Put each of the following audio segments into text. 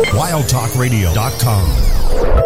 WildTalkRadio.com.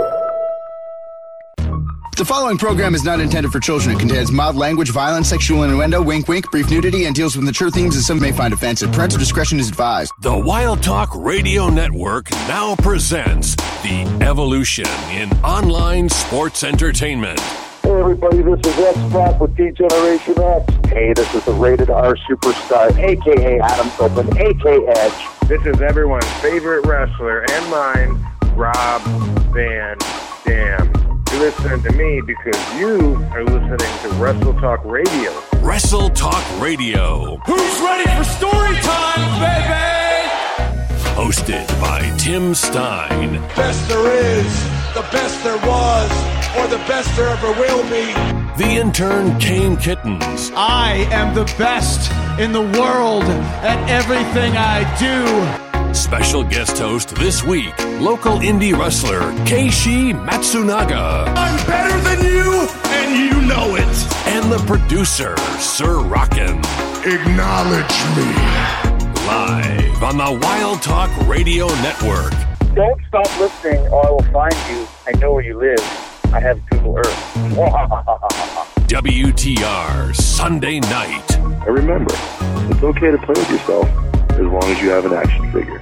The following program is not intended for children. It contains mild language, violence, sexual innuendo, wink wink, brief nudity, and deals with mature themes that some may find offensive. Parental discretion is advised. The Wild Talk Radio Network now presents The Evolution in Online Sports Entertainment. Hey everybody, this is X-Pac with D-Generation X. Hey, this is the Rated R Superstar, a.k.a. Adam Copeland, a.k.a. Edge. This is everyone's favorite wrestler and mine, Rob Van Dam. You listen to me because you are listening to Wrestle Talk Radio. Wrestle Talk Radio. Who's ready for story time, baby? Hosted by Tim Stein. Best there is, the best there was, or the best there ever will be. The intern Kane Kittens. I am the best in the world at everything I do. Special guest host this week, local indie wrestler Keishi Matsunaga. I'm better than you, and you know it. And the producer, Sir Rockin'. Acknowledge me. Live on the Wild Talk Radio Network. Don't stop listening or I will find you. I know where you live. I have Google Earth. WTR Sunday night. And remember, it's okay to play with yourself as long as you have an action figure.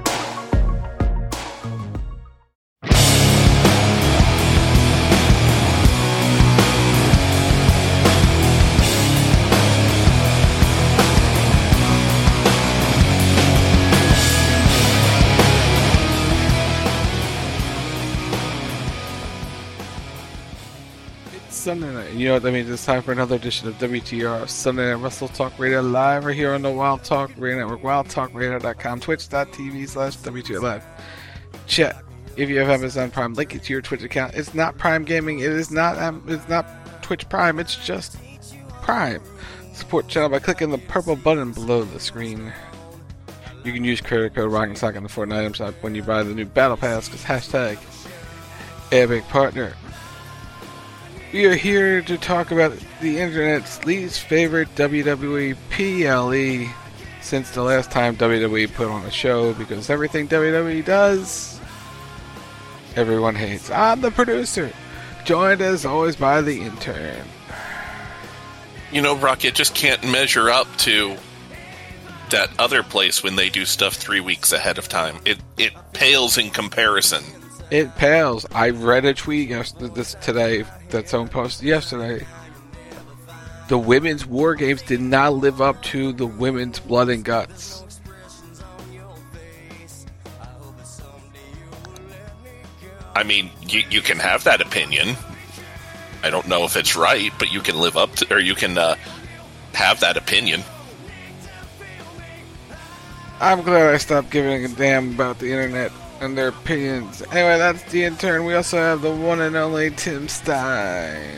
Sunday night. You know what that means? It's time for another edition of WTR Sunday Night Wrestle Talk Radio live right here on the Wild Talk Radio Network, wildtalkradio.com, twitch.tv/WTR Live. Chat. If you have Amazon Prime, link it to your Twitch account. It's not Prime Gaming. It's not Twitch Prime. It's just Prime. Support channel by clicking the purple button below the screen. You can use credit code ROCK'n'SOCK in the Fortnite item shop when you buy the new Battle Pass because hashtag Epic Partner. We are here to talk about the internet's least favorite WWE PLE since the last time WWE put on a show, because everything WWE does, everyone hates. I'm the producer, joined as always by the intern. You know, Rock, it just can't measure up to that other place when they do stuff 3 weeks ahead of time. It pales in comparison. It pales. I read a tweet today that someone posted yesterday. The women's War Games did not live up to the women's Blood and Guts. I mean, you can have that opinion. I don't know if it's right, but you can live up to, or you can have that opinion. I'm glad I stopped giving a damn about the internet and their opinions. Anyway, that's the intern. We also have the one and only Tim Stein.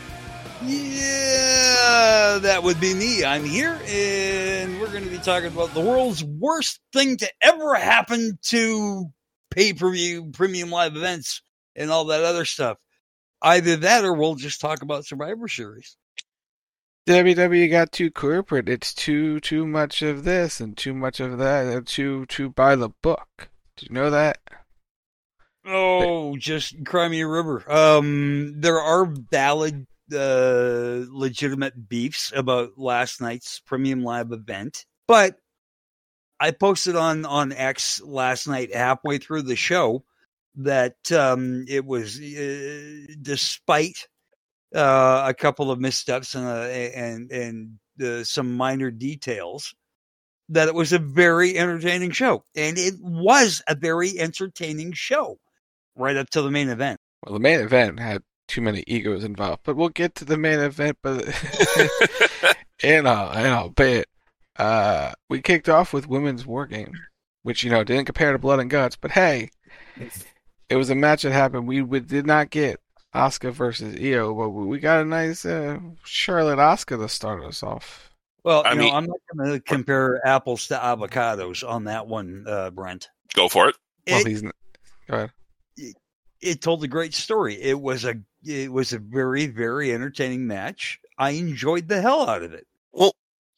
Yeah, that would be me. I'm here, and we're going to be talking about the world's worst thing to ever happen to pay-per-view, premium live events, and all that other stuff. Either that, or we'll just talk about Survivor Series. WWE got too corporate. It's too much of this and too much of that. And too by the book. Did you know that? Oh, just cry me a river. There are valid, legitimate beefs about last night's premium live event, but I posted on X last night, halfway through the show, that it was, despite a couple of missteps and some minor details, that it was a very entertaining show. And it was a very entertaining show right up to the main event. Well, the main event had too many egos involved, but we'll get to the main event in a bit. We kicked off with Women's War Game, which, didn't compare to Blood and Guts, but hey, it was a match that happened. We did not get Asuka versus Io, but we got a nice Charlotte Asuka to start us off. Well, I'm not going to compare apples to avocados on that one, Brent. Go for it. Go ahead. It told a great story. It was a very, very entertaining match. I enjoyed the hell out of it. Well,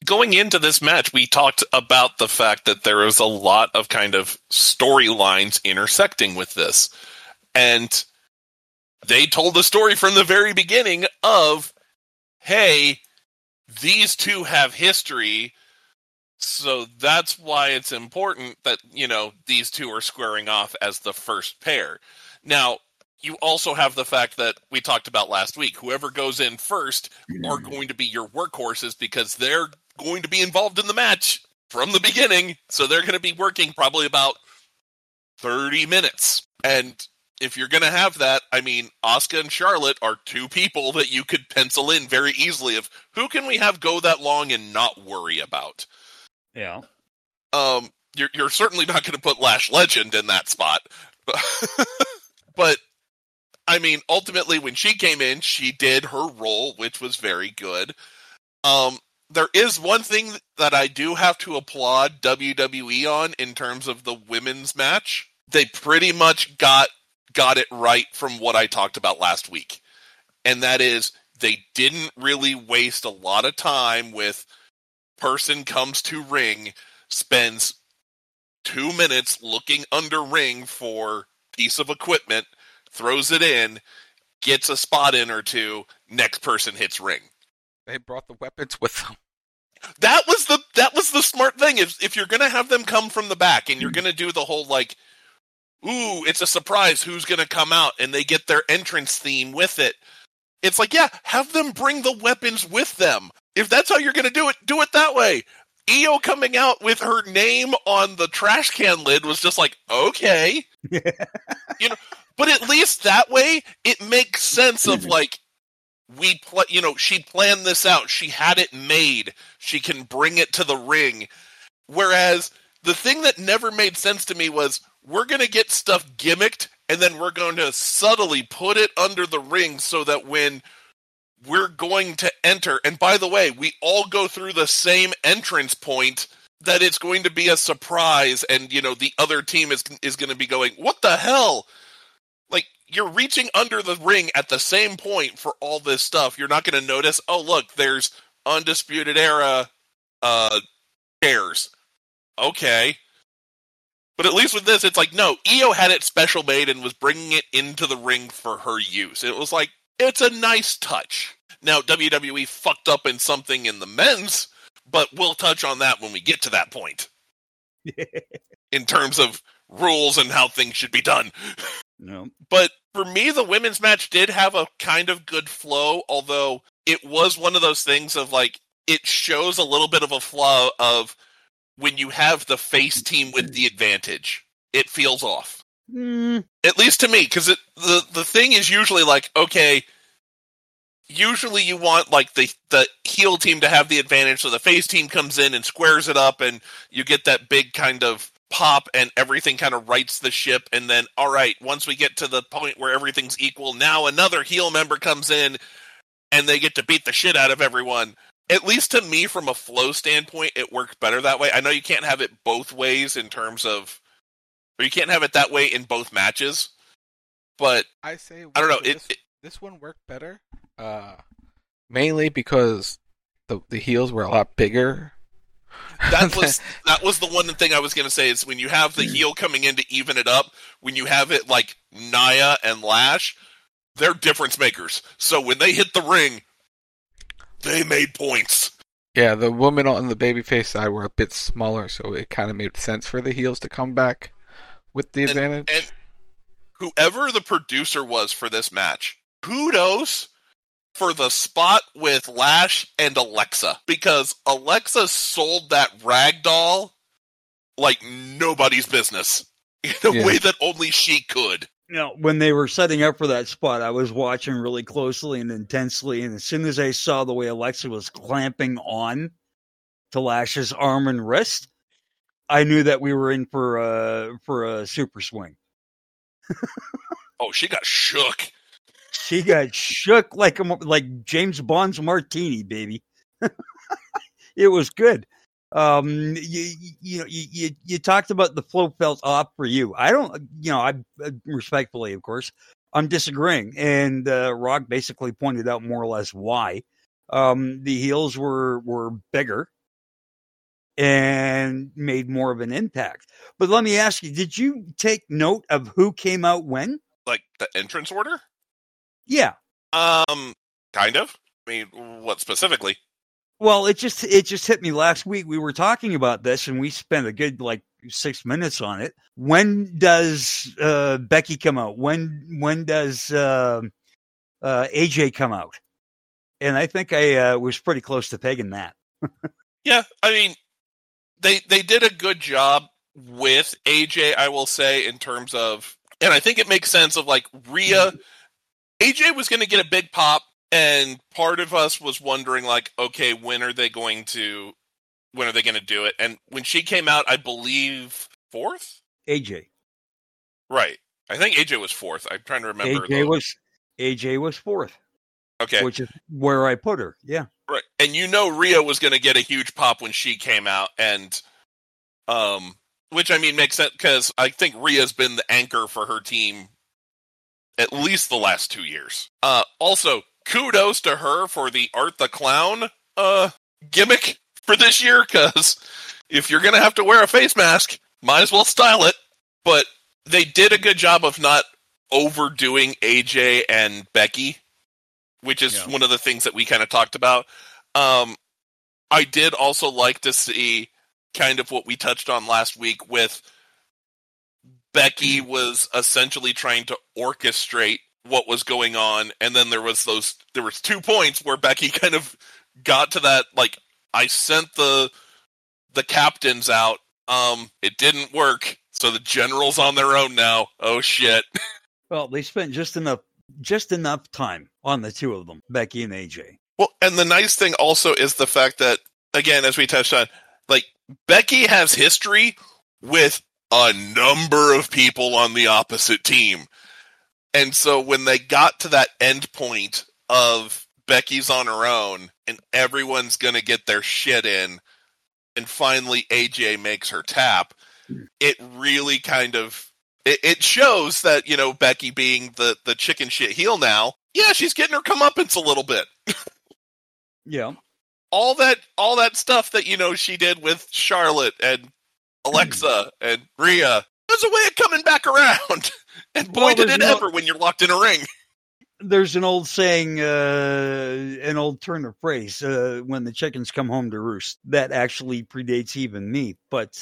going into this match, we talked about the fact that there was a lot of kind of storylines intersecting with this. And they told the story from the very beginning of, hey, these two have history, so that's why it's important that, these two are squaring off as the first pair. Now, you also have the fact that we talked about last week. Whoever goes in first are going to be your workhorses because they're going to be involved in the match from the beginning. So they're going to be working probably about 30 minutes. And if you're going to have that, Asuka and Charlotte are two people that you could pencil in very easily of who can we have go that long and not worry about. Yeah. You're certainly not going to put Lash Legend in that spot. But ultimately, when she came in, she did her role, which was very good. There is one thing that I do have to applaud WWE on in terms of the women's match. They pretty much got it right from what I talked about last week. And that is, they didn't really waste a lot of time with person comes to ring, spends 2 minutes looking under ring for piece of equipment, throws it in, gets a spot in or two, next person hits ring. They brought the weapons with them. That was the smart thing. If you're gonna have them come from the back and you're gonna do the whole ooh, it's a surprise who's gonna come out, and they get their entrance theme with it. It's have them bring the weapons with them. If that's how you're gonna do it that way. Io coming out with her name on the trash can lid was just okay. But at least that way, it makes sense of she planned this out. She had it made. She can bring it to the ring. Whereas the thing that never made sense to me was we're going to get stuff gimmicked and then we're going to subtly put it under the ring so that when we're going to enter, and by the way, we all go through the same entrance point, that it's going to be a surprise and, the other team is going to be going, what the hell? You're reaching under the ring at the same point for all this stuff. You're not going to notice, oh, look, there's Undisputed Era chairs. Okay. But at least with this, it's no, Io had it special made and was bringing it into the ring for her use. It was it's a nice touch. Now, WWE fucked up in something in the men's, but we'll touch on that when we get to that point. In terms of rules and how things should be done. No. But for me, the women's match did have a kind of good flow, although it was one of those things of it shows a little bit of a flaw of when you have the face team with the advantage, it feels off. At least to me, because the thing is usually okay, usually you want the heel team to have the advantage, so the face team comes in and squares it up, and you get that big kind of pop and everything kind of rights the ship, and then all right, once we get to the point where everything's equal, now another heel member comes in and they get to beat the shit out of everyone. At least to me, from a flow standpoint, it worked better that way. I know you can't have it both ways in terms of, or you can't have it that way in both matches, but I don't know, this one worked better mainly because the heels were a lot bigger. That was the one thing I was going to say is when you have the heel coming in to even it up, when you have it like Nia and Lash, they're difference makers. So when they hit the ring, they made points. Yeah, the women on the babyface side were a bit smaller, so it kind of made sense for the heels to come back with the advantage. And whoever the producer was for this match, kudos for the spot with Lash and Alexa, because Alexa sold that ragdoll like nobody's business in a way that only she could. You know, when they were setting up for that spot, I was watching really closely and intensely, and as soon as I saw the way Alexa was clamping on to Lash's arm and wrist, I knew that we were in for a super swing. Oh, she got shook. She got shook like James Bond's martini, baby. It was good. You talked about the flow felt off for you. I respectfully, of course, I'm disagreeing. And Rock basically pointed out more or less why. The heels were bigger. and made more of an impact. But let me ask you, did you take note of who came out when? Like the entrance order? Yeah. Kind of. I mean, what specifically? Well, it just hit me last week. We were talking about this, and we spent a good 6 minutes on it. When does Becky come out? When does AJ come out? And I think I was pretty close to pegging that. Yeah, I mean, they did a good job with AJ, I will say, in terms of, and I think it makes sense of Rhea. AJ was going to get a big pop, and part of us was wondering, okay, when are they going to do it? And when she came out, I believe 4th? AJ. Right. I think AJ was 4th. I'm trying to remember. AJ was 4th. Okay. Which is where I put her. Yeah. Right. And Rhea was going to get a huge pop when she came out, and which I mean makes sense because I think Rhea's been the anchor for her team at least the last 2 years. Also, kudos to her for the Art the Clown gimmick for this year, because if you're going to have to wear a face mask, might as well style it. But they did a good job of not overdoing AJ and Becky, which is one of the things that we kind of talked about. I did also like to see kind of what we touched on last week with Becky was essentially trying to orchestrate what was going on, and then there was 2 points where Becky kind of got to that, I sent the captains out, it didn't work, so the general's on their own now. Oh shit. Well, they spent just enough time on the two of them, Becky and AJ. Well, and the nice thing also is the fact that, again, as we touched on, Becky has history with a number of people on the opposite team. And so when they got to that end point of Becky's on her own and everyone's going to get their shit in, and finally AJ makes her tap, it really kind of, it shows that, Becky being the chicken shit heel now, yeah, she's getting her comeuppance a little bit. Yeah. All that stuff that, she did with Charlotte and Alexa and Rhea, there's a way of coming back around. And boy, did it ever when you're locked in a ring. There's an old saying, an old turn of phrase, when the chickens come home to roost. That actually predates even me. But,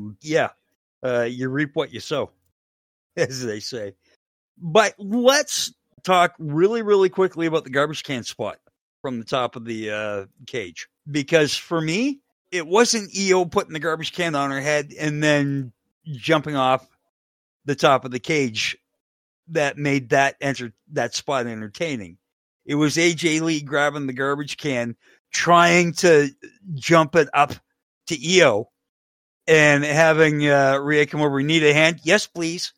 you reap what you sow, as they say. But let's talk really, really quickly about the garbage can spot from the top of the cage. Because for me, it wasn't EO putting the garbage can on her head and then jumping off the top of the cage that made that spot entertaining. It was AJ Lee grabbing the garbage can, trying to jump it up to EO, and having Rhea come over. Need a hand? Yes, please.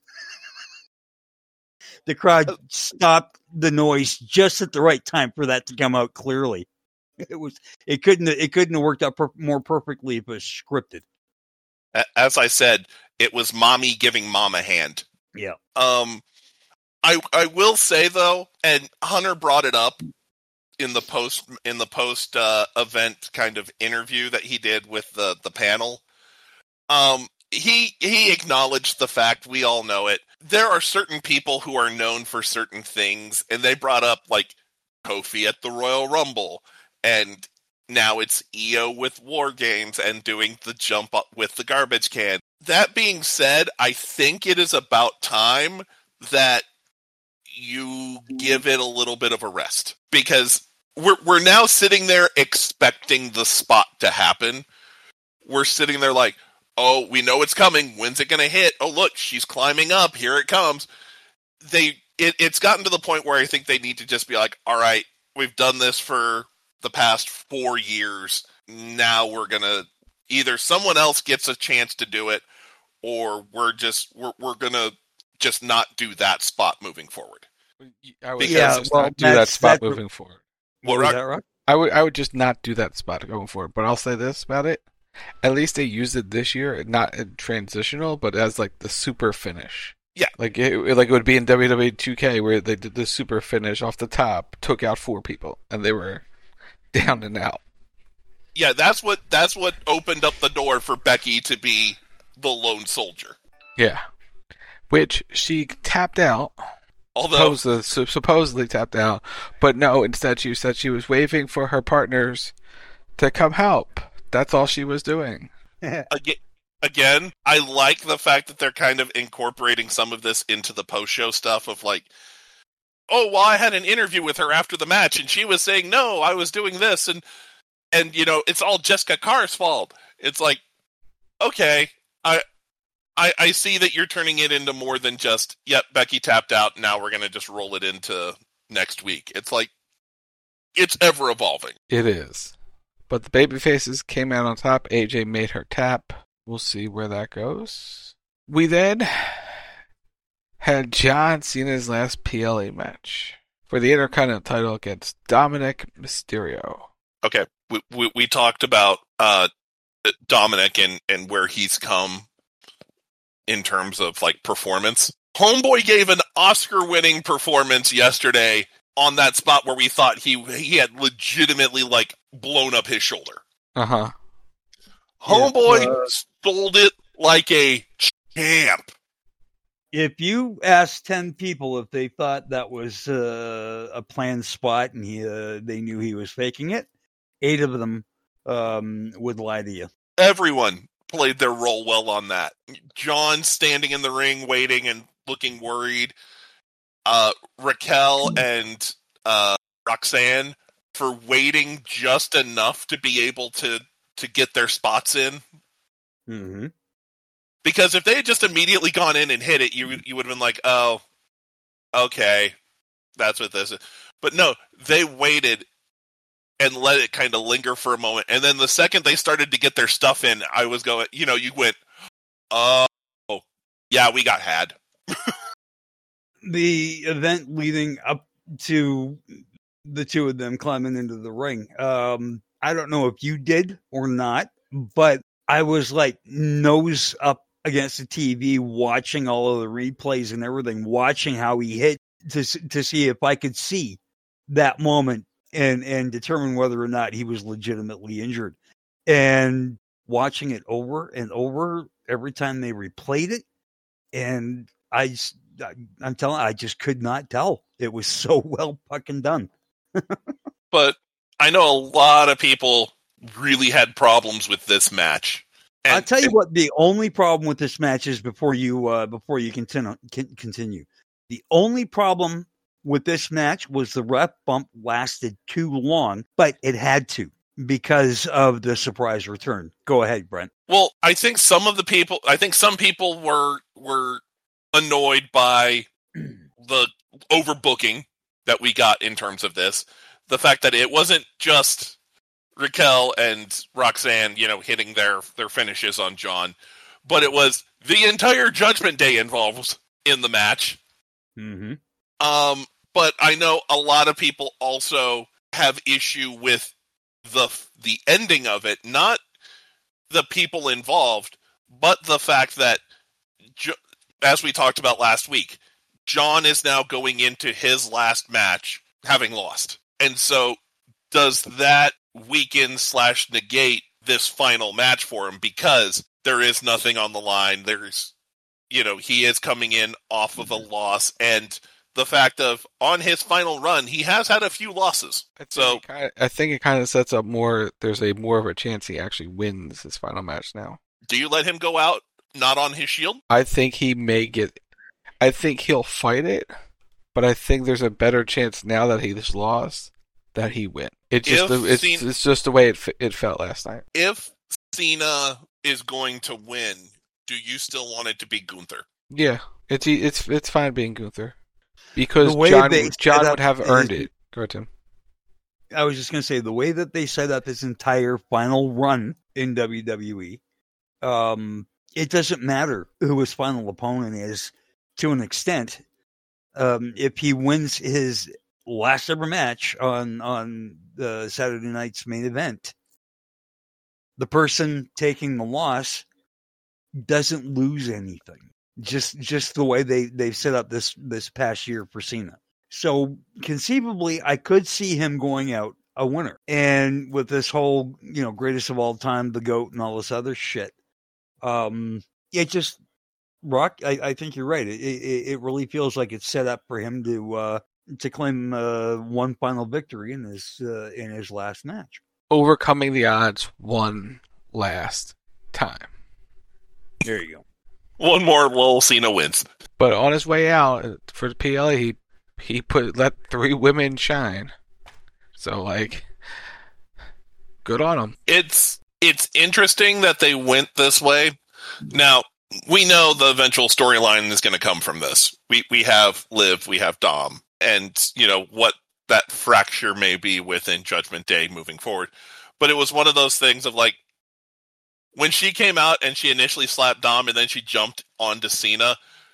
The crowd stopped the noise just at the right time for that to come out clearly. It couldn't have worked out more perfectly if it was scripted. As I said, it was mommy giving mom a hand. Yeah. I will say though, and Hunter brought it up in the post event kind of interview that he did with the panel. He acknowledged the fact, we all know it, there are certain people who are known for certain things, and they brought up Kofi at the Royal Rumble, and now it's EO with War Games and doing the jump up with the garbage can. That being said, I think it is about time that you give it a little bit of a rest, because we're now sitting there expecting the spot to happen. We're sitting there oh, we know it's coming. When's it going to hit? Oh, look, she's climbing up. Here it comes. It's gotten to the point where I think they need to just be all right, we've done this for the past 4 years. Now we're going to, either someone else gets a chance to do it, or we're going to just not do that spot moving forward. I would just not do that spot moving forward. What was that, Rock? I would just not do that spot going forward. But I'll say this about it. At least they used it this year, not in transitional, but as the super finish. Yeah. It would be in WWE 2K where they did the super finish off the top, took out 4 people, and they were down and out. Yeah, that's what opened up the door for Becky to be the lone soldier. Yeah. Which she tapped out. Although supposedly tapped out, but no, instead she said she was waiting for her partners to come help. That's all she was doing. Again, I like the fact that they're kind of incorporating some of this into the post-show stuff of like, oh, well, I had an interview with her after the match, and she was saying, no, I was doing this, and it's all Jessica Carr's fault. It's like, okay, I see that you're turning it into more than just, yep, Becky tapped out, now we're going to just roll it into next week. It's like, it's ever evolving. It is. But the babyfaces came out on top. AJ made her tap. We'll see where that goes. We then had John Cena's last PLE match for the Intercontinental title against Dominic Mysterio. Okay, we talked about Dominic and where he's come in terms of like performance. Homeboy gave an Oscar-winning performance yesterday on that spot where we thought he had legitimately like blown up his shoulder. Uh-huh. Homeboy sold it like a champ. If you asked 10 people if they thought that was a planned spot and they knew he was faking it, 8 of them would lie to you. Everyone played their role well on that. John standing in the ring, waiting and looking worried. Raquel and Roxanne for waiting just enough to be able to get their spots in. Mm-hmm. Because if they had just immediately gone in and hit it, you would have been like, oh, okay, that's what this is. But no, they waited and let it kind of linger for a moment. And then the second they started to get their stuff in, I was going, you went, oh, yeah, we got had. The event leading up to the two of them climbing into the ring. I don't know if you did or not, but I was like nose up against the TV watching all of the replays and everything, watching how he hit to see if I could see that moment and determine whether or not he was legitimately injured. And watching it over and over every time they replayed it, and I'm telling you, I just could not tell. It was so well fucking done. But I know a lot of people really had problems with this match. I'll tell you what the only problem with this match is before you continue. The only problem with this match was the ref bump lasted too long, but it had to because of the surprise return. Go ahead, Brent. Well, I think some people were annoyed by the overbooking that we got in terms of this. The fact that it wasn't just Raquel and Roxanne, hitting their finishes on John, but it was the entire Judgment Day involved in the match. Mm-hmm. But I know a lot of people also have issue with the ending of it, not the people involved, but the fact that, as we talked about last week, John is now going into his last match having lost. And so does that weaken/negate this final match for him because there is nothing on the line. There's, he is coming in off of a loss, and the fact of on his final run, he has had a few losses. I think it kind of sets up more. There's more of a chance he actually wins his final match now. Do you let him go out not on his shield? I think he may get. I think he'll fight it, but I think there's a better chance now that he's lost that he win. It's just the way it felt last night. If Cena is going to win, do you still want it to be Gunther? Yeah, it's fine being Gunther because John would have earned it. Go ahead, Tim. I was just going to say the way that they set up his entire final run in WWE, it doesn't matter who his final opponent is to an extent. If he wins his last ever match on the Saturday night's main event, the person taking the loss doesn't lose anything. Just the way they've set up this past year for Cena. So conceivably, I could see him going out a winner. And with this whole, greatest of all time, the GOAT, and all this other shit, it just Rock. I think you're right. It really feels like it's set up for him to claim one final victory in his last match. Overcoming the odds one last time. There you go. One more Lil Cena wins. But on his way out for the PLA, he let 3 women shine. So good on him. It's interesting that they went this way. Now, we know the eventual storyline is going to come from this. We have Liv, we have Dom, and what that fracture may be within Judgment Day moving forward. But it was one of those things of when she came out and she initially slapped Dom and then she jumped onto Cena,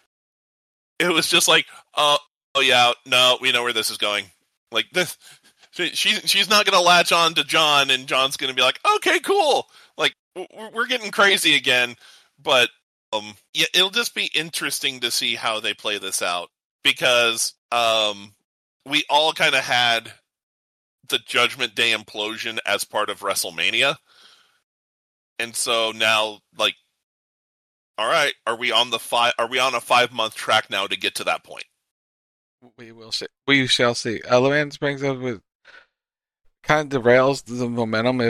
it was just oh yeah, no, we know where this is going. This, she's not going to latch on to John, and John's going to be like, okay, cool. We're getting crazy again. But yeah, it'll just be interesting to see how they play this out, because we all kind of had the Judgment Day implosion as part of WrestleMania. And so now, all right, are we on a 5-month track now to get to that point? We will see. We shall see. Lance brings up with kind of derails the momentum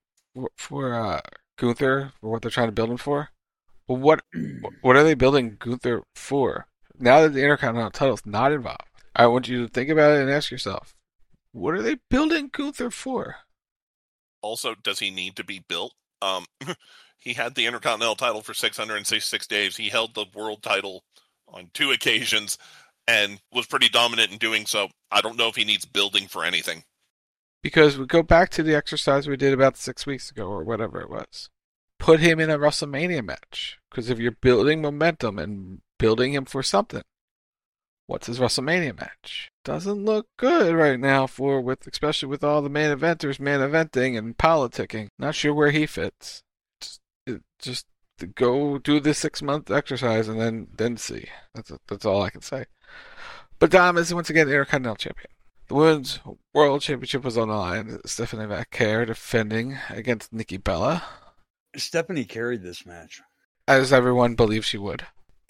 for Gunther, for what they're trying to build him for. Well, what are they building Gunther for? Now that the Intercontinental title is not involved, I want you to think about it and ask yourself, what are they building Gunther for? Also, does he need to be built? He had the Intercontinental title for 666 days. He held the world title on 2 occasions and was pretty dominant in doing so. I don't know if he needs building for anything. Because we go back to the exercise we did about 6 weeks ago or whatever it was. Put him in a WrestleMania match. Because if you're building momentum and building him for something, what's his WrestleMania match? Doesn't look good right now especially with all the main eventers main eventing and politicking. Not sure where he fits. Just go do the 6-month exercise and then see. That's all I can say. But Dom is once again the Intercontinental Champion. The Women's World Championship was on the line. Stephanie McIntyre defending against Nikki Bella. Stephanie carried this match, as everyone believes she would.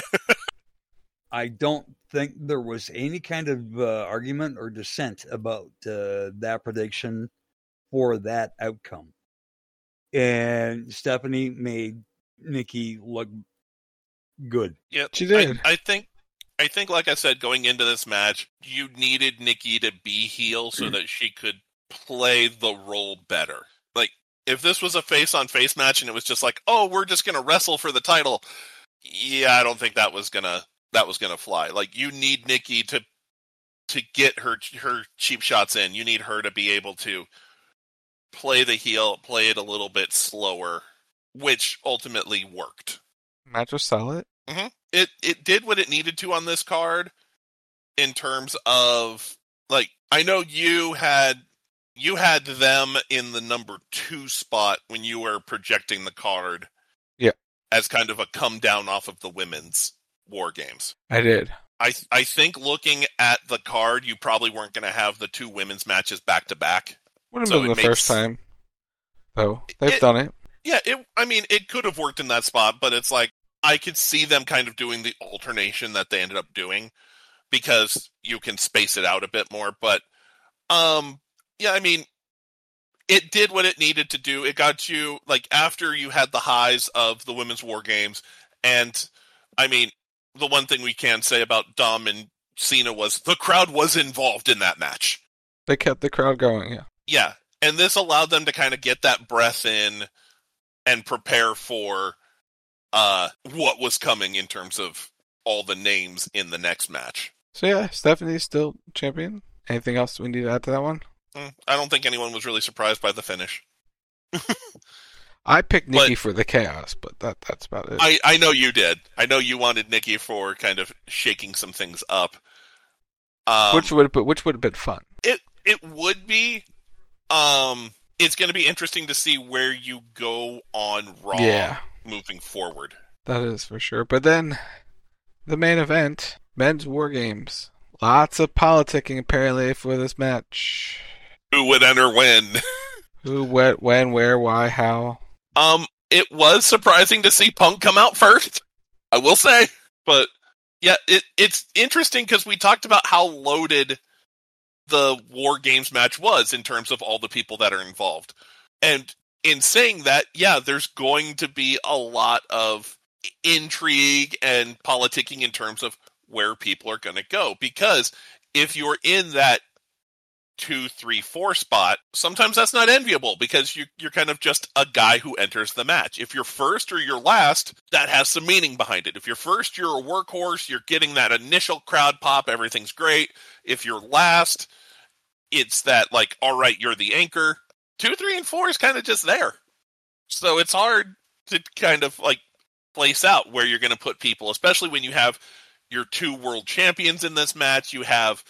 I don't think there was any kind of argument or dissent about that prediction for that outcome. And Stephanie made Nikki look good. Yeah, she did. I think, like I said, going into this match, you needed Nikki to be heel so that she could play the role better. If this was a face-on-face match and it was just we're just going to wrestle for the title, yeah, I don't think that was gonna fly. You need Nikki to get her cheap shots in. You need her to be able to play the heel, play it a little bit slower, which ultimately worked. Match was solid. Mm-hmm. It did what it needed to on this card in terms of I know you had them in the number 2 spot when you were projecting the card. Yeah. As kind of a come down off of the women's War Games. I did. I think looking at the card, you probably weren't going to have the 2 women's matches back to back. Would have been the first time, though. They've done it. Yeah, it could have worked in that spot, but it's I could see them kind of doing the alternation that they ended up doing because you can space it out a bit more. But, yeah, it did what it needed to do. It got you, after you had the highs of the Women's War Games, and, the one thing we can say about Dom and Cena was the crowd was involved in that match. They kept the crowd going, yeah. Yeah, and this allowed them to kind of get that breath in and prepare for what was coming in terms of all the names in the next match. So yeah, Stephanie's still champion. Anything else we need to add to that one? I don't think anyone was really surprised by the finish. I picked Nikki for the chaos, but that's about it. I know you did. I know you wanted Nikki for kind of shaking some things up. Which would have been fun. It would be. It's going to be interesting to see where you go on Raw moving forward. That is for sure. But then, the main event, Men's War Games. Lots of politicking apparently for this match. Who would enter when? Who, what, when, where, why, how? It was surprising to see Punk come out first, I will say. But, yeah, it's interesting because we talked about how loaded the War Games match was in terms of all the people that are involved. And in saying that, yeah, there's going to be a lot of intrigue and politicking in terms of where people are going to go. Because if you're in that 2, 3, 4 spot, sometimes that's not enviable because you're kind of just a guy who enters the match. If you're first or you're last, that has some meaning behind it. If you're first, you're a workhorse, you're getting that initial crowd pop, everything's great. If you're last, it's that, like, all right, you're the anchor. 2, 3, and 4 is kind of just there. So it's hard to kind of, like, place out where you're going to put people, especially when you have your 2 world champions in this match. You have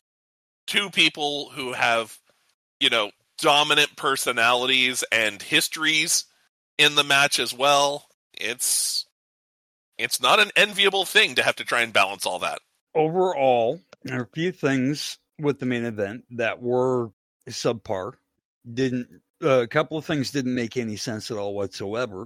2 people who have, dominant personalities and histories in the match as well. It's not an enviable thing to have to try and balance all that. Overall, there are a few things with the main event that were subpar. A couple of things didn't make any sense at all whatsoever.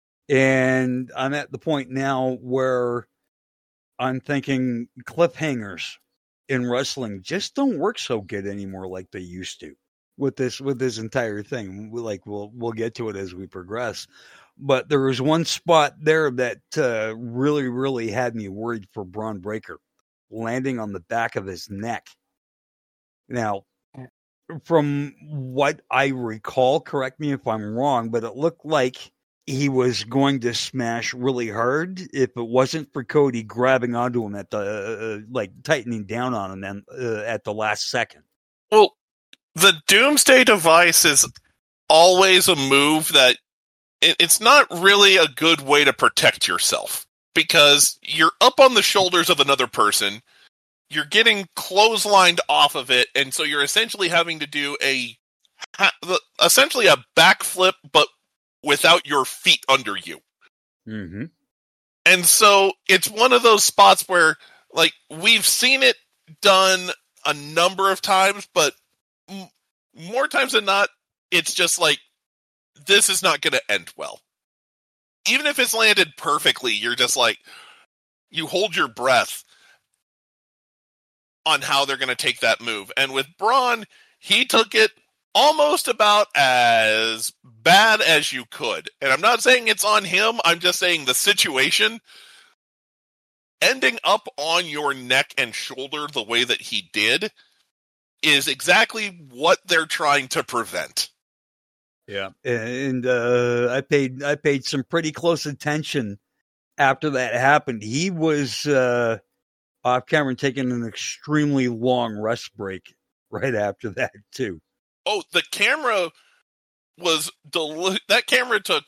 And I'm at the point now where I'm thinking cliffhangers in wrestling just don't work so good anymore like they used to with this entire thing. We'll get to it as we progress. But there was one spot there that really, really had me worried for Braun Breaker, landing on the back of his neck. Now, from what I recall, correct me if I'm wrong, but it looked like he was going to smash really hard if it wasn't for Cody grabbing onto him at the tightening down on him at the last second. Well, the Doomsday Device is always a move that it's not really a good way to protect yourself because you're up on the shoulders of another person. You're getting clotheslined off of it, and so you're essentially having to do essentially a backflip, but without your feet under you. Mm-hmm. And so it's one of those spots where, like, we've seen it done a number of times, but more times than not, it's just like, this is not going to end well. Even if it's landed perfectly, you're just like, you hold your breath on how they're going to take that move. And with Braun, he took it almost about as bad as you could. And I'm not saying it's on him. I'm just saying the situation ending up on your neck and shoulder the way that he did is exactly what they're trying to prevent. Yeah. And I paid some pretty close attention after that happened. He was off camera and taking an extremely long rest break right after that too. Oh, the camera was that camera took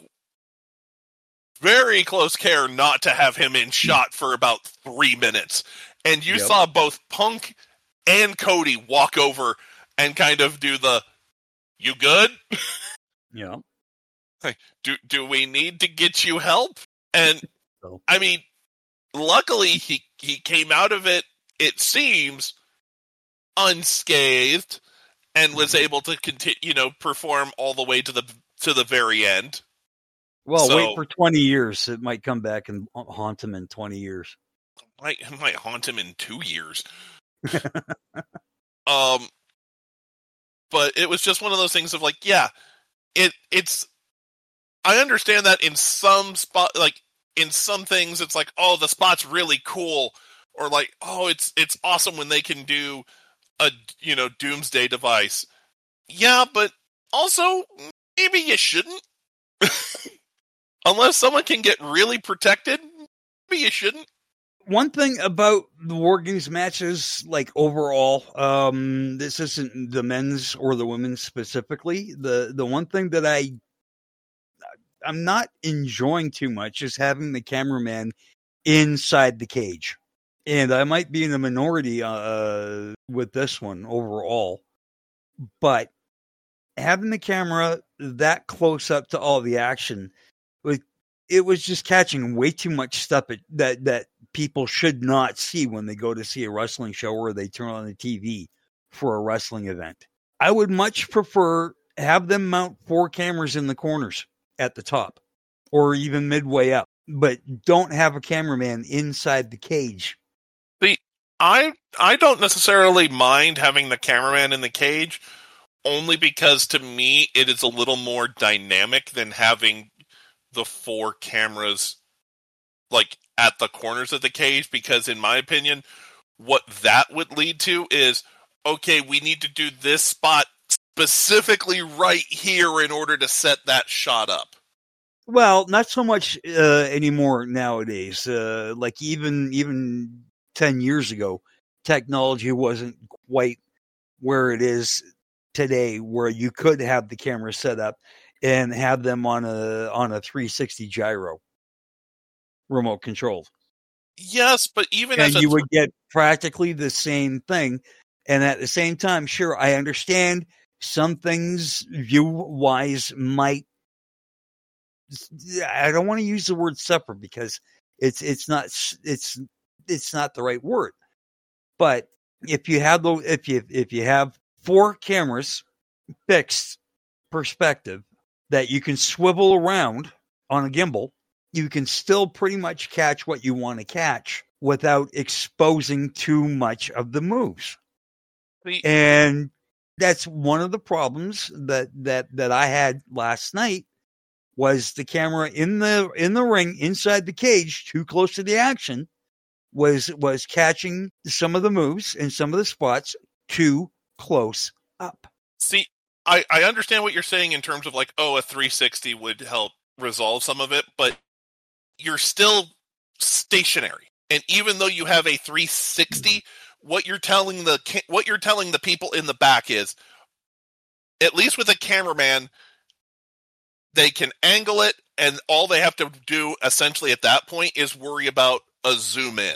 very close care not to have him in shot for about 3 minutes. And you saw both Punk and Cody walk over and kind of do the, you good? Yeah. Like, do we need to get you help? And I mean, luckily he came out of it, it seems, unscathed and was able to continue, perform all the way to the very end. Well, wait for 20 years. It might come back and haunt him in 20 years. It might haunt him in 2 years. But it was just one of those things of like, yeah, it's. I understand that in some spot, like in some things, it's like, oh, the spot's really cool, or like, oh, it's awesome when they can do a Doomsday Device. Yeah, but also maybe you shouldn't. Unless someone can get really protected, maybe you shouldn't. One thing about the War Games matches, like overall, this isn't the men's or the women's specifically. The one thing that I'm not enjoying too much is having the cameraman inside the cage. And I might be in a minority with this one overall. But having the camera that close up to all the action, it was just catching way too much stuff that people should not see when they go to see a wrestling show or they turn on the TV for a wrestling event. I would much prefer have them mount 4 cameras in the corners at the top or even midway up, but don't have a cameraman inside the cage. See, I don't necessarily mind having the cameraman in the cage, only because to me it is a little more dynamic than having the 4 cameras like at the corners of the cage, because in my opinion, what that would lead to is, okay, we need to do this spot specifically right here in order to set that shot up. Well, not so much anymore nowadays. Like even 10 years ago, technology wasn't quite where it is today, where you could have the camera set up and have them on a 360 gyro, remote controlled. Yes, but even and you would get practically the same thing. And at the same time, sure, I understand some things view-wise might. I don't want to use the word separate because it's not the right word. But if you have if you have 4 cameras fixed perspective that you can swivel around on a gimbal, you can still pretty much catch what you want to catch without exposing too much of the moves. And that's one of the problems that I had last night, was the camera in the ring inside the cage, too close to the action, was catching some of the moves and some of the spots too close up. See, I understand what you're saying in terms of like, a 360 would help resolve some of it, but you're still stationary. And even though you have a 360, what you're telling the people in the back is, at least with a cameraman, they can angle it, and all they have to do essentially at that point is worry about a zoom in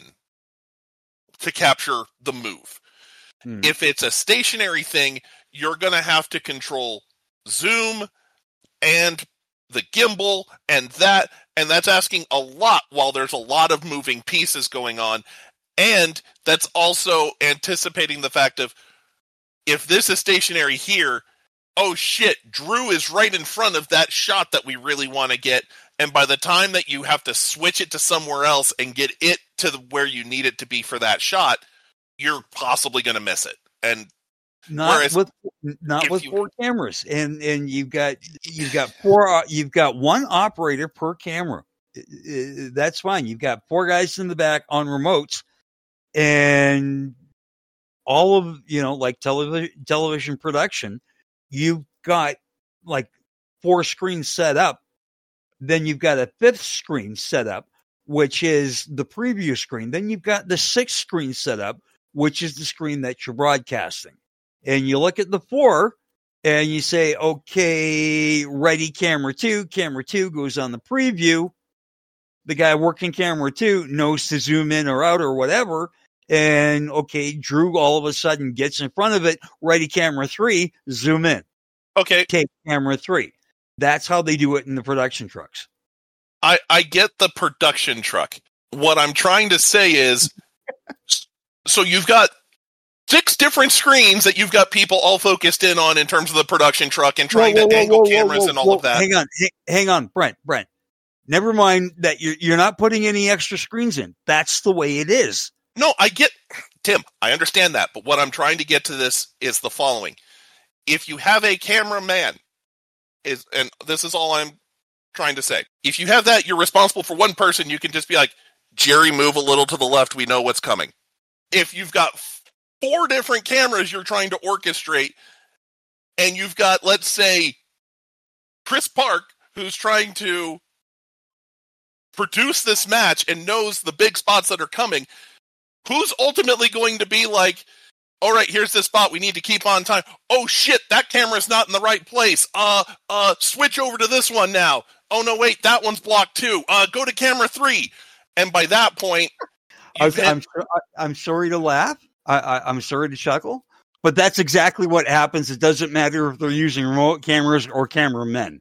to capture the move. If it's a stationary thing, you're going to have to control zoom and the gimbal and that's asking a lot while there's a lot of moving pieces going on. And that's also anticipating the fact of, if this is stationary here, oh shit, Drew is right in front of that shot that we really want to get. And by the time that you have to switch it to somewhere else and get it to where you need it to be for that shot, you're possibly going to miss it. And not with 4 cameras, and you've got 4. You've got 1 operator per camera. That's fine. You've got 4 guys in the back on remotes, and all of like television production. You've got like 4 screens set up. Then you've got a 5th screen set up, which is the preview screen. Then you've got the 6th screen set up, which is the screen that you're broadcasting. And you look at the 4 and you say, okay, ready, camera 2. Camera 2 goes on the preview. The guy working camera 2 knows to zoom in or out or whatever. And okay, Drew all of a sudden gets in front of it. Ready, camera 3, zoom in. Okay. Take camera 3. That's how they do it in the production trucks. I get the production truck. What I'm trying to say is, so you've got 6 different screens that you've got people all focused in on in terms of the production truck and trying to angle cameras and all of that. Hang on, Brent. Never mind that you're not putting any extra screens in. That's the way it is. No, Tim, I understand that, but what I'm trying to get to this is the following. If you have a cameraman, and this is all I'm trying to say, if you have that, you're responsible for one person, you can just be like, Jerry, move a little to the left, we know what's coming. If you've got 4 different cameras you're trying to orchestrate, and you've got, let's say, Chris Park, who's trying to produce this match and knows the big spots that are coming, who's ultimately going to be like, all right, here's this spot, we need to keep on time. Oh shit, that camera's not in the right place. Switch over to this one now. Oh no, wait, that one's blocked too. Go to camera 3. And by that point, I'm sorry to laugh. I'm sorry to chuckle, but that's exactly what happens. It doesn't matter if they're using remote cameras or cameramen.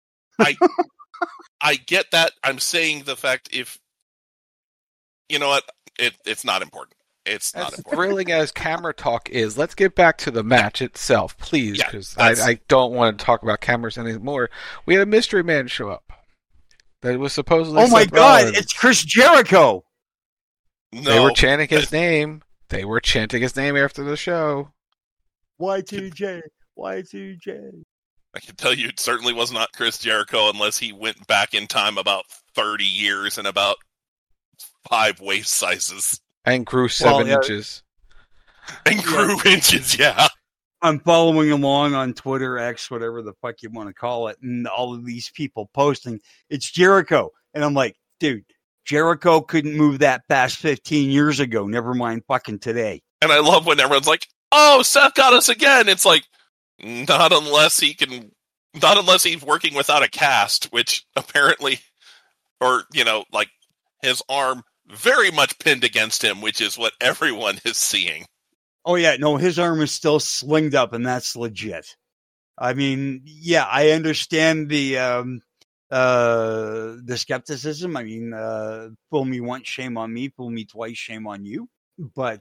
I get that. I'm saying the fact, if you know what, it's not important. It's not As important. thrilling as camera talk is, let's get back to the match itself, please, Yeah, because that's- I don't want to talk about cameras anymore. We had a mystery man show up. That was supposedly Oh my Seth God! Rollins. It's Chris Jericho. No, They were chanting his name. They were chanting his name after the show. Y2J, Y2J. I can tell you it certainly was not Chris Jericho unless he went back in time about 30 years and about 5 waist sizes. And grew 7 yeah. inches. And grew inches, yeah. I'm following along on Twitter, X, whatever the fuck you want to call it, and all of these people posting, it's Jericho. And I'm like, dude, Jericho couldn't move that fast 15 years ago, never mind fucking today. And I love when everyone's like, oh, Seth got us again. It's like, not unless he's working without a cast, which apparently, or, like his arm very much pinned against him, which is what everyone is seeing. Oh, yeah, no, his arm is still slinged up, and that's legit. I mean, yeah, I understand the skepticism. I mean, fool me once, shame on me. Fool me twice, shame on you. But,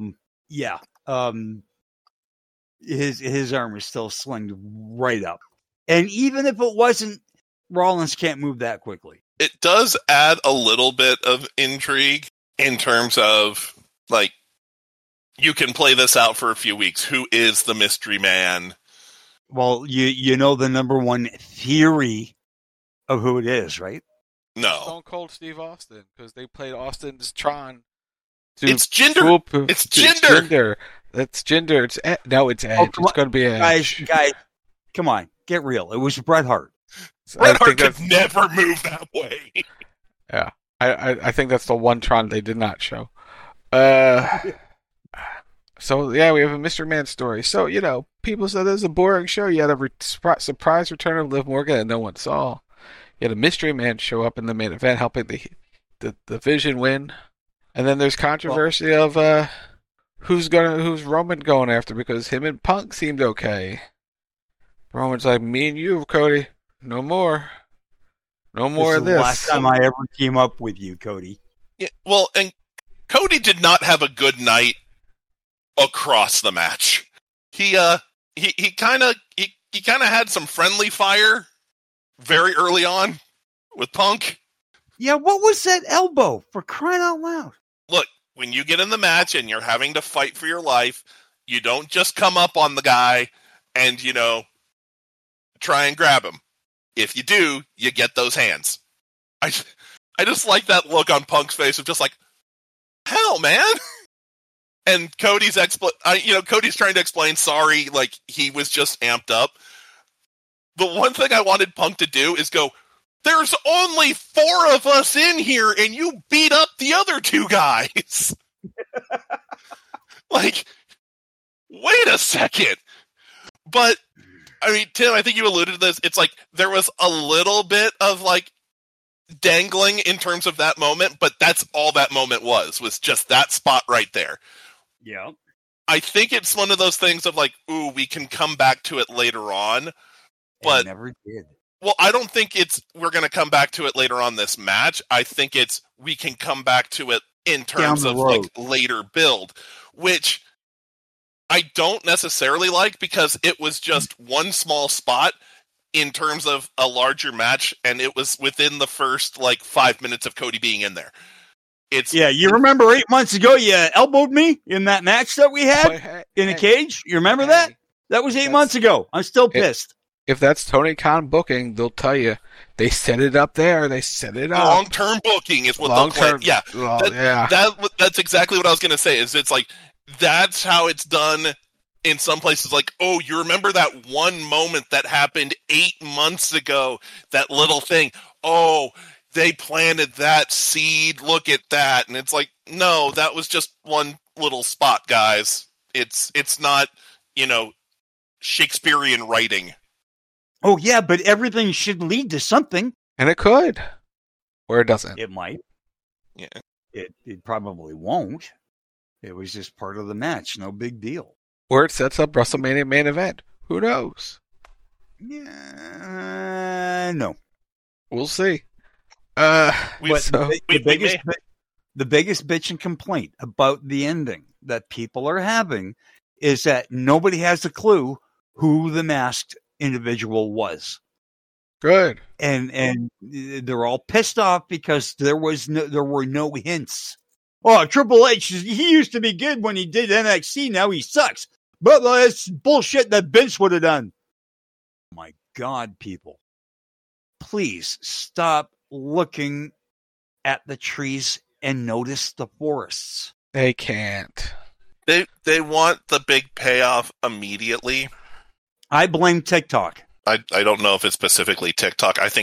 his arm is still slinged right up. And even if it wasn't, Rollins can't move that quickly. It does add a little bit of intrigue in terms of, like, you can play this out for a few weeks. Who is the mystery man? Well, you know the number one theory of who it is, right? No. Stone Cold Steve Austin, because they played Austin's Tron. It's Jinder. It's Jinder. That's Jinder. It's Edge. It's Edge. It's going to be Edge. Guys, come on. Get real. It was Bret Hart. Bret Hart could never move that way. Yeah. I think that's the one Tron they did not show. So, yeah, we have a Mystery Man story. So, people said this is a boring show. You had a surprise return of Liv Morgan that no one saw. You had a Mystery Man show up in the main event, helping the Vision win. And then there's controversy of who's Roman going after, because him and Punk seemed okay. Roman's like, me and you, Cody. No more. No more of this. The last time I ever team up with you, Cody. Yeah, well, and Cody did not have a good night across the match. He kind of had some friendly fire very early on with Punk. Yeah, what was that elbow, for crying out loud? Look, when you get in the match and you're having to fight for your life, you don't just come up on the guy and, try and grab him. If you do, you get those hands. I just like that look on Punk's face of just like, hell, man. And Cody's Cody's trying to explain, sorry, like he was just amped up. The one thing I wanted Punk to do is go, there's only 4 of us in here, and you beat up the other 2 guys. Like, wait a second. But, I mean, Tim, I think you alluded to this. It's like there was a little bit of, like, dangling in terms of that moment, but that's all that moment was just that spot right there. Yeah. I think it's one of those things of, like, ooh, we can come back to it later on. But I never did. Well, I don't think we're going to come back to it later on this match. I think we can come back to it in terms of like later build, which I don't necessarily like because it was just one small spot in terms of a larger match, and it was within the first like 5 minutes of Cody being in there. You remember 8 months ago you elbowed me in that match that we had in a cage? You remember that? That was 8 months ago. I'm still pissed. If that's Tony Khan booking, they'll tell you they set it up there. They set it up. Long-term booking is what they'll play. Yeah, that's exactly what I was going to say. Is it's like that's how it's done in some places. Like, oh, you remember that one moment that happened 8 months ago? That little thing. Oh, they planted that seed. Look at that, and it's like, no, that was just one little spot, guys. It's not, Shakespearean writing. Oh, yeah, but everything should lead to something. And it could. Or it doesn't. It might. Yeah. It probably won't. It was just part of the match. No big deal. Or it sets up WrestleMania main event. Who knows? Yeah, no. We'll see. The the biggest bitch and complaint about the ending that people are having is that nobody has a clue who the masked individual was. Good. And they're all pissed off because there were no hints. Oh, Triple H, he used to be good when he did NXT. Now he sucks. But that's bullshit that Vince would have done. My God, people. Please stop looking at the trees and notice the forests. They can't. They want the big payoff immediately. I blame TikTok. I don't know if it's specifically TikTok. I think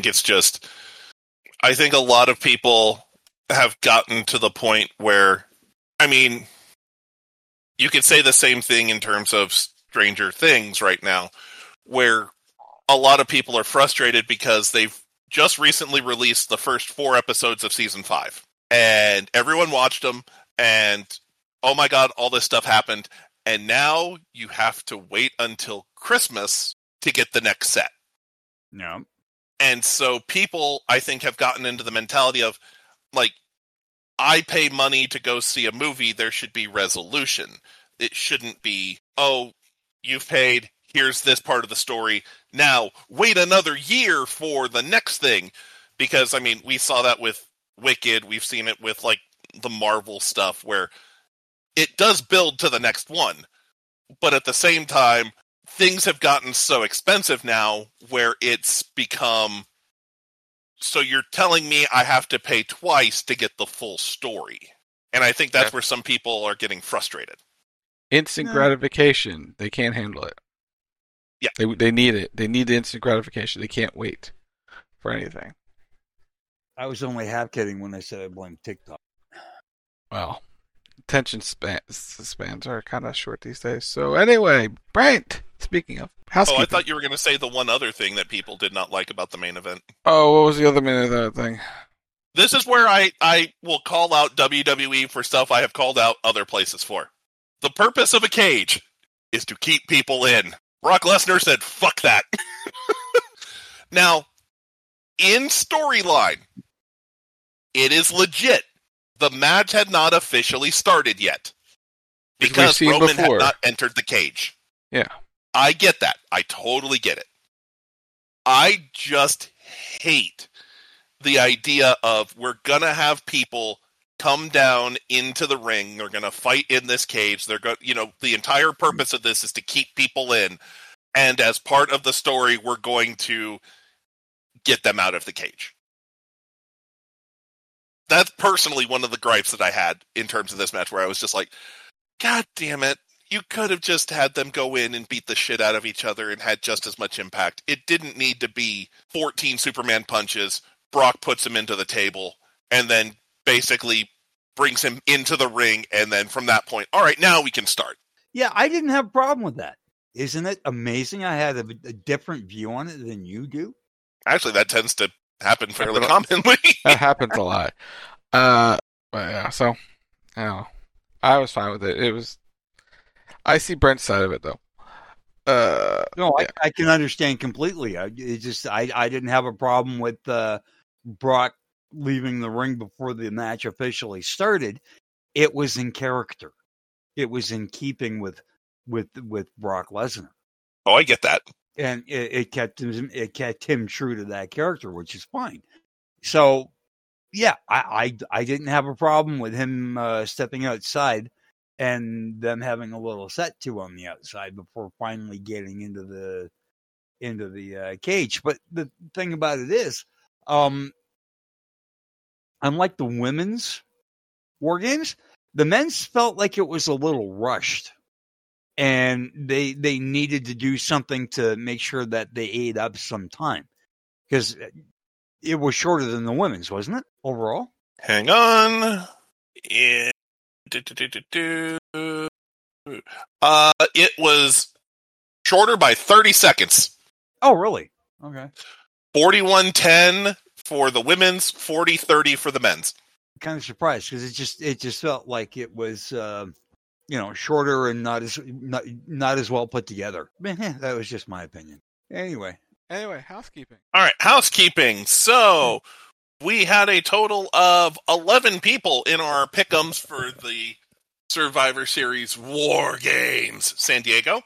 a lot of people have gotten to the point where, I mean, you could say the same thing in terms of Stranger Things right now, where a lot of people are frustrated because they've just recently released the first 4 episodes of season 5. And everyone watched them, and oh my God, all this stuff happened. And now you have to wait until Christmas to get the next set. No. And so people, I think, have gotten into the mentality of, like, I pay money to go see a movie, there should be resolution. It shouldn't be, oh, you've paid, here's this part of the story, now wait another year for the next thing. Because, I mean, we saw that with Wicked, we've seen it with, like, the Marvel stuff, where it does build to the next one. But at the same time, things have gotten so expensive now where it's become, so you're telling me I have to pay twice to get the full story. And I think that's where some people are getting frustrated. Instant gratification. They can't handle it. Yeah. They need it. They need the instant gratification. They can't wait for anything. I was only half kidding when I said I blame TikTok. Well, attention spans are kind of short these days. So anyway, Brent, speaking of housekeeping. Oh, I thought you were going to say the one other thing that people did not like about the main event. Oh, what was the other main event thing? This is where I will call out WWE for stuff I have called out other places for. The purpose of a cage is to keep people in. Brock Lesnar said, fuck that. Now, in storyline, it is legit. The match had not officially started yet. Because Roman had not entered the cage. Yeah. I get that. I totally get it. I just hate the idea of we're going to have people come down into the ring. They're going to fight in this cage. They're going, the entire purpose of this is to keep people in. And as part of the story, we're going to get them out of the cage. That's personally one of the gripes that I had in terms of this match, where I was just like, God damn it. You could have just had them go in and beat the shit out of each other and had just as much impact. It didn't need to be 14 Superman punches. Brock puts him into the table and then basically brings him into the ring. And then from that point, all right, now we can start. Yeah, I didn't have a problem with that. Isn't it amazing? I had a different view on it than you do. Actually, that tends to happen fairly commonly. That happens a lot. But yeah, so I don't know. I was fine with it. It was. I see Brent's side of it though. No, yeah. I can understand completely. I didn't have a problem with Brock leaving the ring before the match officially started. It was in character. It was in keeping with Brock Lesnar. Oh, I get that. And it kept him true to that character, which is fine. So, yeah, I didn't have a problem with him stepping outside and them having a little set to on the outside before finally getting into the cage. But the thing about it is, unlike the women's War Games, the men's felt like it was a little rushed. And they needed to do something to make sure that they ate up some time. Because it was shorter than the women's, wasn't it, overall? Hang on. It was shorter by 30 seconds. Oh, really? Okay. 41:10 for the women's, 40:30 for the men's. Kind of surprised because it just felt like it was shorter and not as well put together. That was just my opinion. Anyway, housekeeping. All right, housekeeping. So we had a total of 11 people in our pick'ems for the Survivor Series War Games San Diego.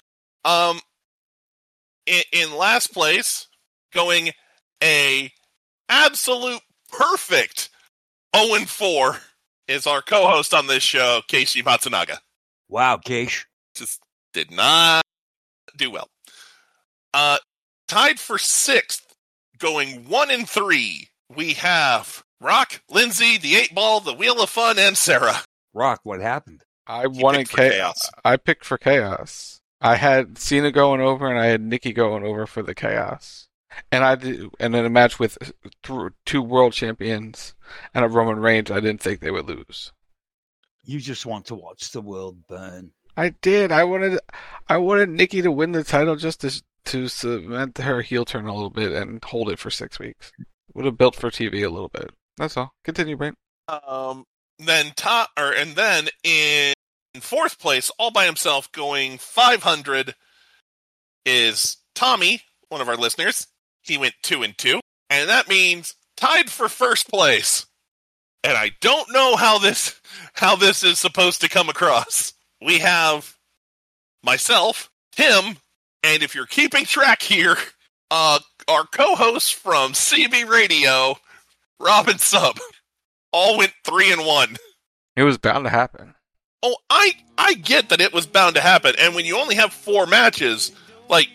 In last place, going a absolute perfect 0-4 is our co-host on this show, Keishi Matsunaga. Wow, Keish. Just did not do well. Tied for 6th, going 1-3, we have Rock, Lindsay, the 8-Ball, the Wheel of Fun, and Sarah. Rock, what happened? I wanted chaos. I picked for chaos. I had Cena going over, and I had Nikki going over for the chaos. And in a match with 2 world champions and a Roman Reigns, I didn't think they would lose. You just want to watch the world burn. I did. I wanted Nikki to win the title just to cement her heel turn a little bit and hold it for 6 weeks. Would have built for TV a little bit. That's all. Continue, Brent. Then in 4th place, all by himself, going 500, is Tommy, one of our listeners. He went 2-2, and that means tied for 1st place. And I don't know how this is supposed to come across. We have myself, Tim, and if you're keeping track here, our co-hosts from CB Radio, Rob and Sub, all went 3-1. It was bound to happen. Oh, I get that it was bound to happen, and when you only have 4 matches, like,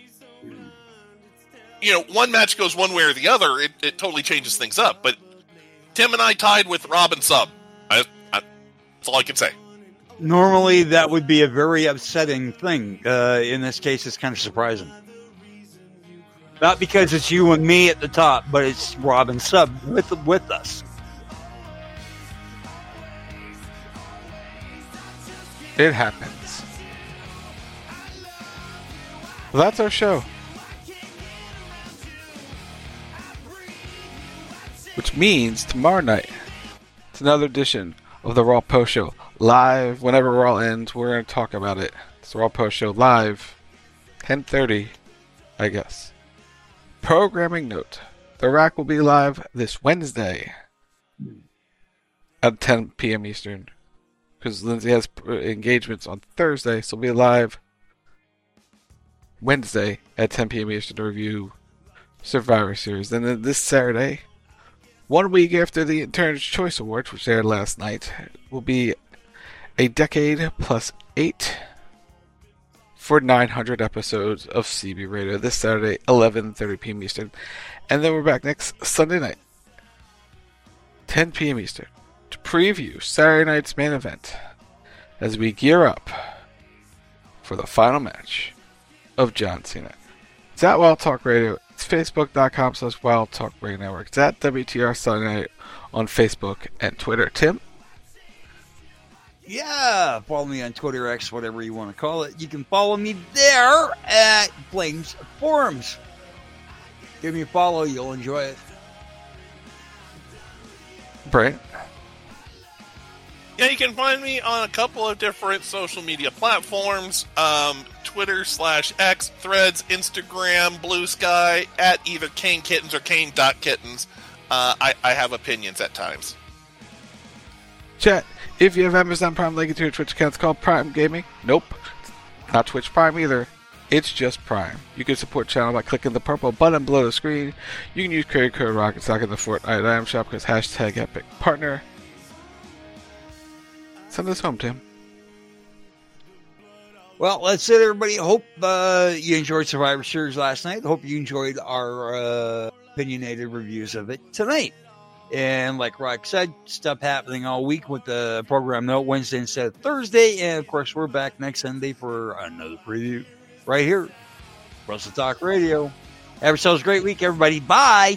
one match goes one way or the other, it totally changes things up. But Tim and I tied with Rob and Sub. That's all I can say. Normally, that would be a very upsetting thing. In this case, it's kind of surprising. Not because it's you and me at the top, but it's Rob and Sub with us. It happens. Well, that's our show. Which means tomorrow night, it's another edition of the Raw Post Show. Live, whenever Raw ends, we're going to talk about it. It's the Raw Post Show live, 10:30, I guess. Programming note. The Rack will be live this Wednesday at 10 p.m. Eastern. Because Lindsay has engagements on Thursday, so we'll be live Wednesday at 10 p.m. Eastern to review Survivor Series. Then this Saturday, 1 week after the Interne's Choice Awards, which aired last night, will be a decade plus 8 for 900 episodes of CB Radio this Saturday, 11:30 p.m. Eastern. And then we're back next Sunday night, 10 p.m. Eastern, to preview Saturday night's main event as we gear up for the final match of John Cena. It's at Wild Talk Radio. It's Facebook.com/Wild Talk Radio Network. It's at WTR Sunday Night on Facebook and Twitter. Tim? Yeah, follow me on Twitter, X, whatever you want to call it. You can follow me there at Flames Forums. Give me a follow, you'll enjoy it. Brent? Yeah, you can find me on a couple of different social media platforms. Twitter/X, Threads, Instagram, Blue Sky, at either Kane Kittens or Kane.Kittens. I have opinions at times. Chat, if you have Amazon Prime, link it to your Twitch account. It's called Prime Gaming. Nope, not Twitch Prime either. It's just Prime. You can support the channel by clicking the purple button below the screen. You can use credit code RocketSock in the Fortnite item shop because hashtag Epic Partner. Send us home, Tim. Well, that's it, everybody. Hope you enjoyed Survivor Series last night. Hope you enjoyed our opinionated reviews of it tonight. And like Rock said, stuff happening all week with the program note Wednesday instead of Thursday. And, of course, we're back next Sunday for another preview right here. Russell Talk Radio. Have yourselves a great week, everybody. Bye.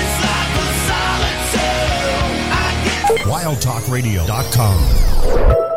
WildTalkRadio.com